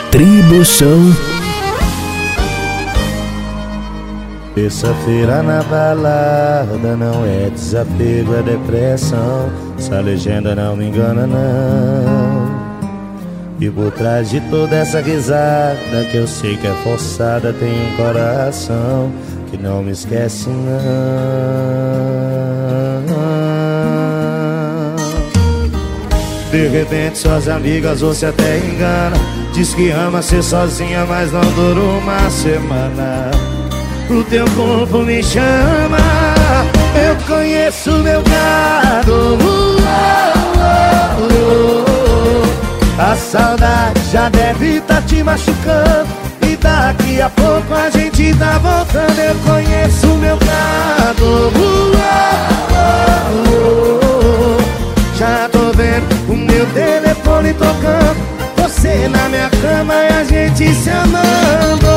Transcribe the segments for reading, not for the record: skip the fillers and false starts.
Tribo Show. Terça-feira na balada não é desapego, é depressão. Essa legenda não me engana não. E por trás de toda essa risada que eu sei que é forçada, tem um coração que não me esquece não. De repente suas amigas você até engana, diz que ama ser sozinha, mas não dura uma semana. O teu corpo me chama, eu conheço meu gado. A saudade já deve tá te machucando, e daqui a pouco a gente tá voltando. Eu conheço meu gado. Já tô vendo o meu telefone tocando, você na minha cama e a gente se amando.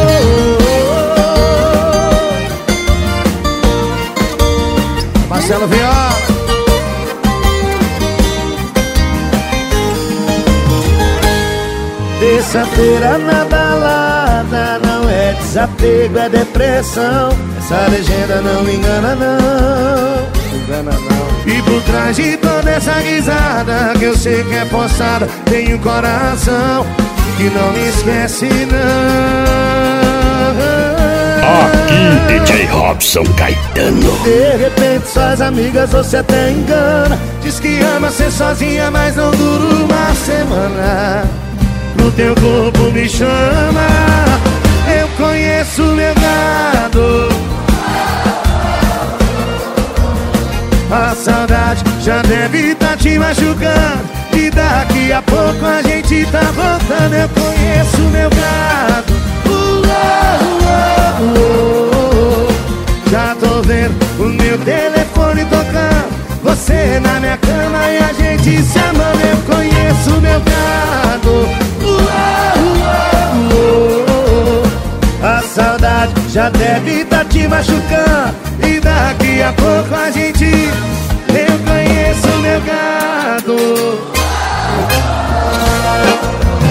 Marcelo Viola. Terça-feira na balada não é desapego, é depressão. Essa legenda não me engana não. Engana não. E por trás de toda essa risada que eu sei que é forçada, tem um coração que não me esquece não. Aqui DJ Robson Caetano. De repente suas amigas você até engana, diz que ama ser sozinha, mas não dura uma semana. O teu corpo me chama, eu conheço meu gado. A saudade já deve tá te machucando, e daqui a pouco a gente tá voltando. Eu conheço meu gado. Já tô vendo o meu telefone tocando, você na minha cama e a gente se amando. Eu conheço meu gado. A saudade já deve tá te machucando, e daqui a pouco a gente... Eu conheço meu gado.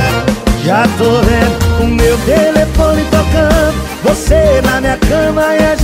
Já tô vendo o meu telefone tocando, você na minha cama e a